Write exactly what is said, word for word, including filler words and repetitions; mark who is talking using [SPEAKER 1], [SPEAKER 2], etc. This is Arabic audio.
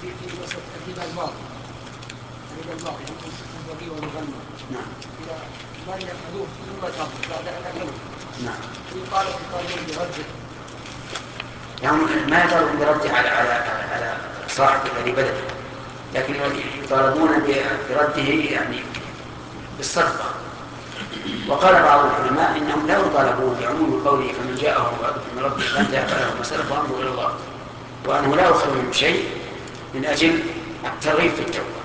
[SPEAKER 1] في في مسألة الربا الباطل، الربا الباطل الذي والمغنى. نعم. إذا ما يأخذوه ثم يقبض بعد أن أكلوه. نعم. يقال يقال برده.
[SPEAKER 2] يعني ما يطالبون برده على على على صاحب الذي بدأ، لكن يطالبون برده يعني بالصدقة. وقال بعض العلماء إنهم لا يطالبون بعموم قوله فمن جاءه من ربه فانتهى فله ما سلف وأمره إلى الله، وأنه لا يؤخذ منه شيء من أجل الترغيب في التوبة.